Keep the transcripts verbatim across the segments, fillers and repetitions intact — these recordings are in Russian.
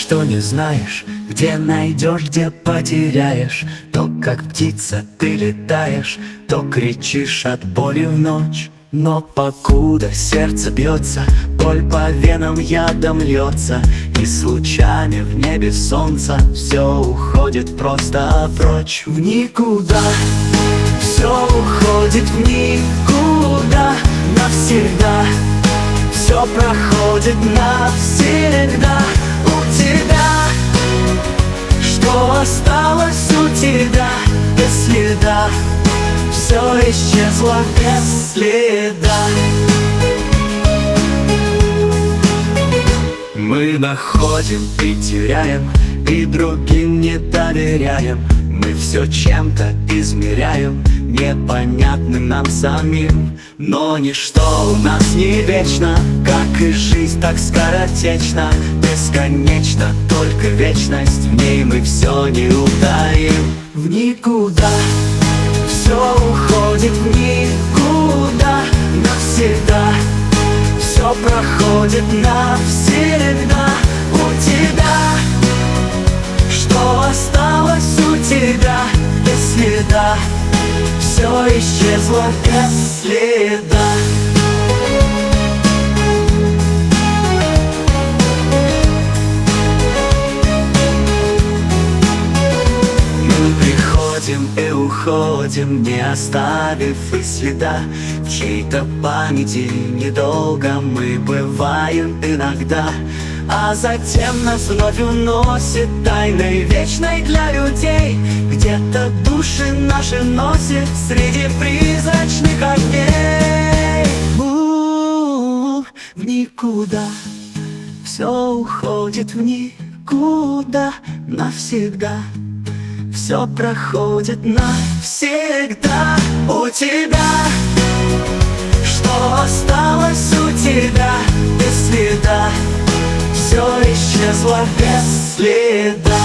что не знаешь, где найдешь, где потеряешь. То, как птица, ты летаешь, то кричишь от боли в ночь. Но покуда сердце бьется, боль по венам ядом льется, и с лучами в небе солнца все уходит просто прочь в никуда. Все уходит в никуда навсегда. Все проходит навсегда. У тебя, что осталось у тебя без следа, все исчезло без следа. Мы находим и теряем, и другим не доверяем. Мы все чем-то измеряем, непонятным нам самим. Но ничто у нас не вечно, как и жизнь так скоротечна. Бесконечно, только вечность, в ней мы все не утаим. В никуда, все уходит в никуда навсегда. Все проходит навсегда. У тебя, что осталось у тебя без следа, все исчезло без следа. Мы приходим и уходим, не оставив и следа. В чьей-то памяти недолго мы бываем иногда, а затем нас вновь уносит тайной вечной для людей. Где-то души наши носит среди призрачных огней. У-у-у, в никуда, все уходит в никуда навсегда. Все проходит навсегда. У тебя, что осталось у тебя без следа, все исчезло без следа.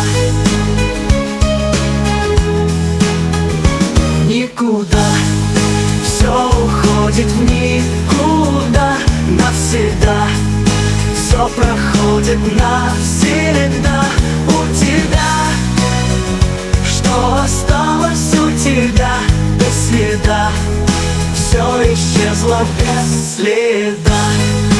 Никуда, все уходит в никуда навсегда. Все проходит навсегда. У тебя, что осталось у тебя без следа, все исчезло без следа.